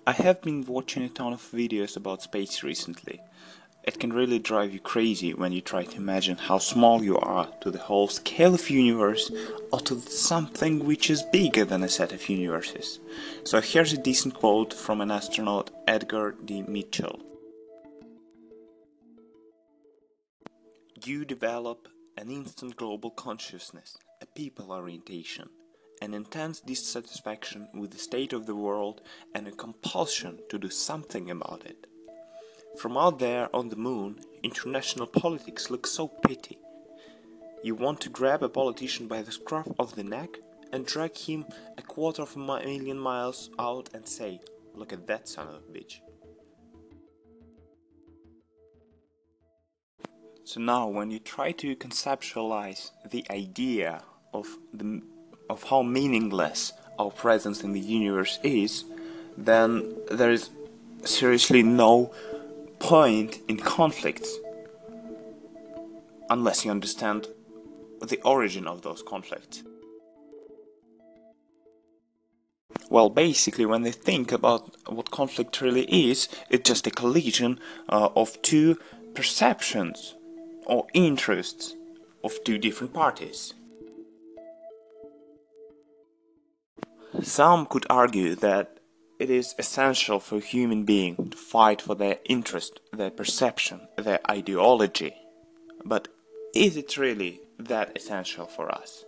I have been watching a ton of videos about space recently. It can really drive you crazy when you try to imagine how small you are to the whole scale of universe or to something which is bigger than a set of universes. So here's a decent quote from an astronaut, Edgar D. Mitchell. You develop an instant global consciousness, a people orientation, an intense dissatisfaction with the state of the world, and a compulsion to do something about it. From out there on the moon, international politics looks so petty. You want to grab a politician by the scruff of the neck and drag him a quarter of a million miles out and say, "Look at that son of a bitch." So now, when you try to conceptualize the idea of how meaningless our presence in the universe is, then there is seriously no point in conflicts unless you understand the origin of those conflicts. Well, basically, when they think about what conflict really is, it's just a collision of two perceptions or interests of two different parties. Some could argue that it is essential for a human being to fight for their interest, their perception, their ideology. But is it really that essential for us?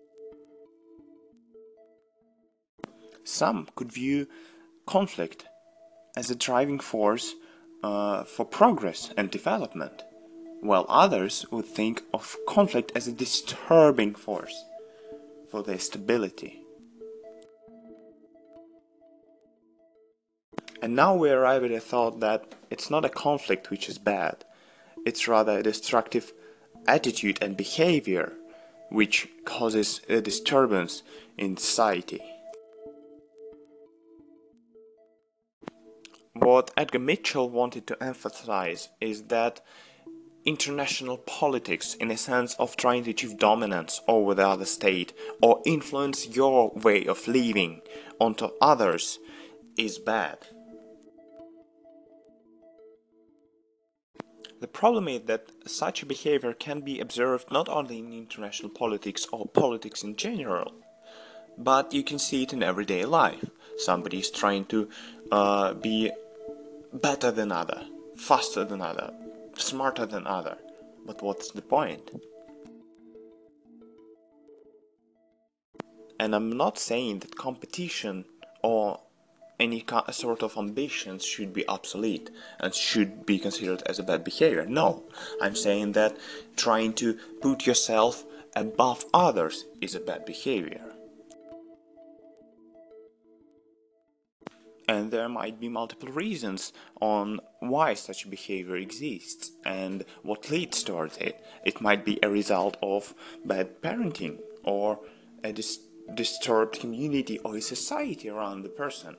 Some could view conflict as a driving force for progress and development, while others would think of conflict as a disturbing force for their stability. And now we arrive at a thought that it's not a conflict which is bad, it's rather a destructive attitude and behavior which causes a disturbance in society. What Edgar Mitchell wanted to emphasize is that international politics, in a sense of trying to achieve dominance over the other state or influence your way of living onto others, is bad. The problem is that such a behavior can be observed not only in international politics or politics in general, but you can see it in everyday life. Somebody is trying to be better than other, faster than other, smarter than other. But what's the point? And I'm not saying that competition or any sort of ambitions should be obsolete and should be considered as a bad behavior. No, I'm saying that trying to put yourself above others is a bad behavior. And there might be multiple reasons on why such behavior exists and what leads towards it. It might be a result of bad parenting or a disturbed community or a society around the person.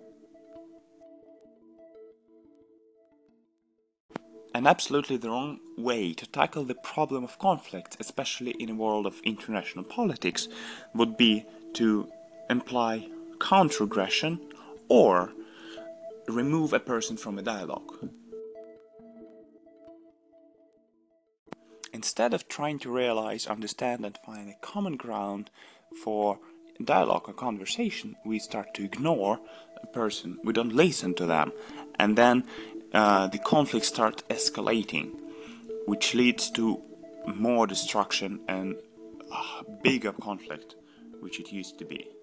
And absolutely the wrong way to tackle the problem of conflict, especially in a world of international politics, would be to imply counter-aggression or remove a person from a dialogue. Instead of trying to realize, understand and find a common ground for dialogue or conversation, we start to ignore a person, we don't listen to them, and then the conflicts start escalating, which leads to more destruction and bigger conflict, which it used to be.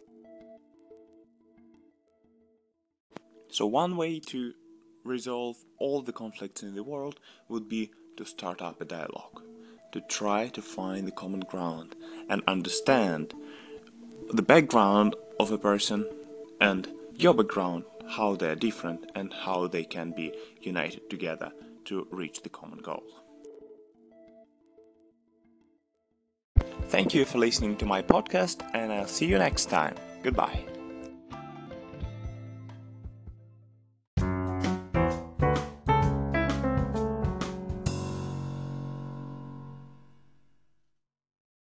So one way to resolve all the conflicts in the world would be to start up a dialogue, to try to find the common ground and understand the background of a person and your background, how they're different and how they can be united together to reach the common goal. Thank you for listening to my podcast, and I'll see you next time. Goodbye.